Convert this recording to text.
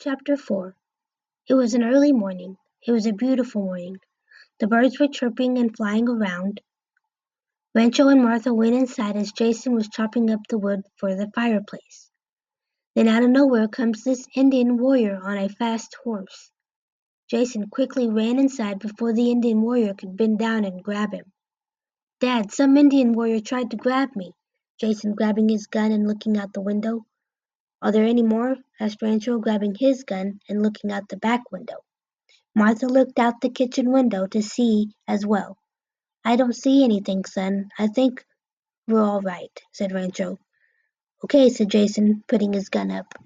Chapter 4. It was an early morning. It was a beautiful morning. The birds were chirping and flying around. Rancho and Martha went inside as Jason was chopping up the wood for the fireplace. Then out of nowhere comes this Indian warrior on a fast horse. Jason quickly ran inside before the Indian warrior could bend down and grab him. "Dad, some Indian warrior tried to grab me," Jason grabbing his gun and looking out the window. "Are there any more?" asked Rancho, grabbing his gun and looking out the back window. Martha looked out the kitchen window to see as well. "I don't see anything, son. I think we're all right," said Rancho. "Okay," said Jason, putting his gun up.